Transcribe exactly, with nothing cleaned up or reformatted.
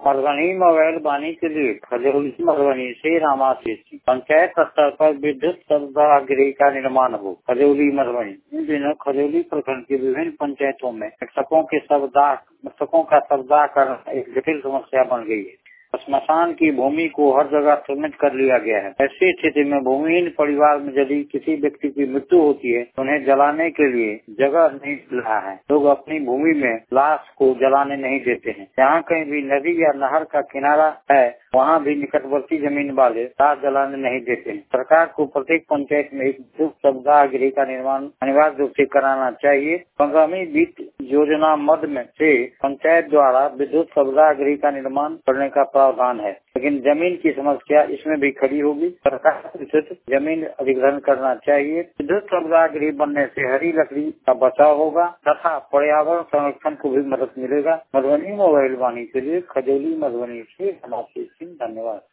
Madhubani mobile वाणी के लिए खजौली मधुबनी से रामाशीष सिंह। पंचायत स्तर पर विद्युत शवदाह का निर्माण हो। खजौली मधुबनी। इन दिनों खजौली प्रखंड की विभिन्न पंचायतों में मृतकों के शवदाह मृतकों का शवदाह करना एक जटिल समस्या बन गई है। श्मशान की भूमि को हर जगह सीमित कर लिया गया है। ऐसी स्थिति में भूमिहीन परिवार में यदि किसी व्यक्ति की मृत्यु होती है तो उन्हें जलाने के लिए जगह नहीं मिल रहा है। लोग अपनी भूमि में लाश को जलाने नहीं देते हैं। जहाँ कहीं भी नदी या नहर का किनारा है वहाँ भी निकटवर्ती जमीन वाले लाश जलाने नहीं देते हैं। सरकार को प्रत्येक पंचायत में एक विद्युत शवदाह गृह का निर्माण अनिवार्य रूप से कराना चाहिए। आगामी वित्त योजना मद में से पंचायत द्वारा विद्युत शवदाह गृह का निर्माण करने का प्रावधान है, लेकिन जमीन की समस्या इसमें भी खड़ी होगी। सरकार को जमीन अधिग्रहण करना चाहिए। विद्युत शवदाह गृह बनने से हरी लकड़ी का बचाव होगा तथा पर्यावरण संरक्षण को भी मदद मिलेगा। मधुबनी मोबाइल वाणी के लिए खजौली मधुबनी से रामाशीष सिंह। धन्यवाद।